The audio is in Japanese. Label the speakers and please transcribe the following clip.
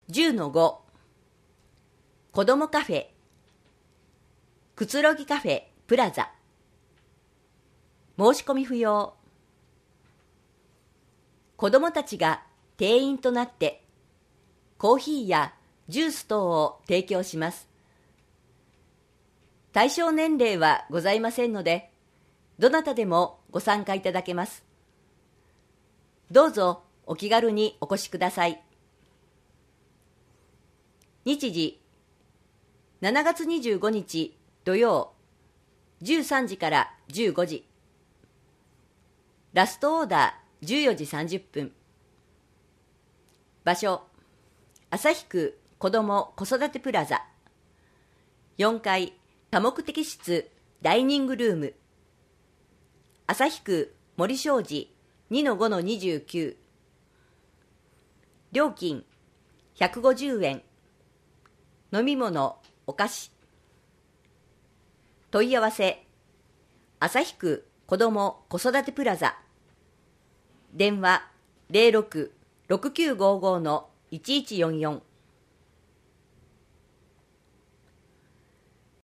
Speaker 1: 10-5子どもカフェくつろぎカフェプラザ申し込み不要。子どもたちが店員となってコーヒーやジュース等を提供します。対象年齢はございませんので、どなたでもご参加いただけます。どうぞお気軽にお越しください。日時7月25日土曜13時から15時。ラストオーダー14時30分。場所旭区子ども子育てプラザ4階多目的室ダイニングルーム旭区森商事 2-5-29。 料金150円。飲み物お菓子。問い合わせ旭区子ども子育てプラザ電話 06-6955-1144